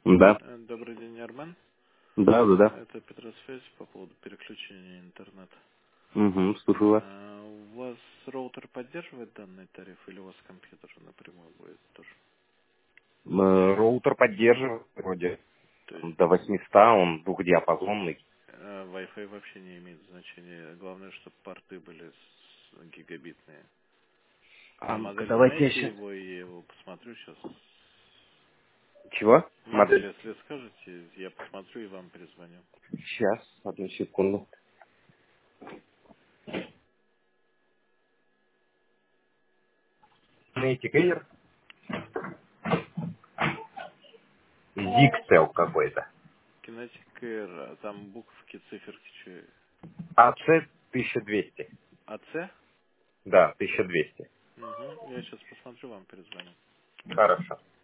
Да. Добрый день, Армен. Да, да, да. Это Петросвязь по поводу переключения интернета. Угу, слушаю вас. У вас роутер поддерживает данный тариф или у вас компьютер напрямую будет тоже? Роутер поддерживает вроде То есть до 800, он двухдиапазонный. Wi-Fi вообще не имеет значения. Главное, чтобы порты были гигабитные. А А ну-ка, модель давайте я знаете сейчас... его, и я его посмотрю сейчас. Чего? Модель, Модель? если скажете, я посмотрю и вам перезвоню. Сейчас, одну секунду. Kinetic Air? Zixel какой-то. Kinetic Air, а там буковки, циферки, что? АЦ 1200. АЦ? Да, 1200. Угу. Я сейчас посмотрю, вам перезвоню. Хорошо.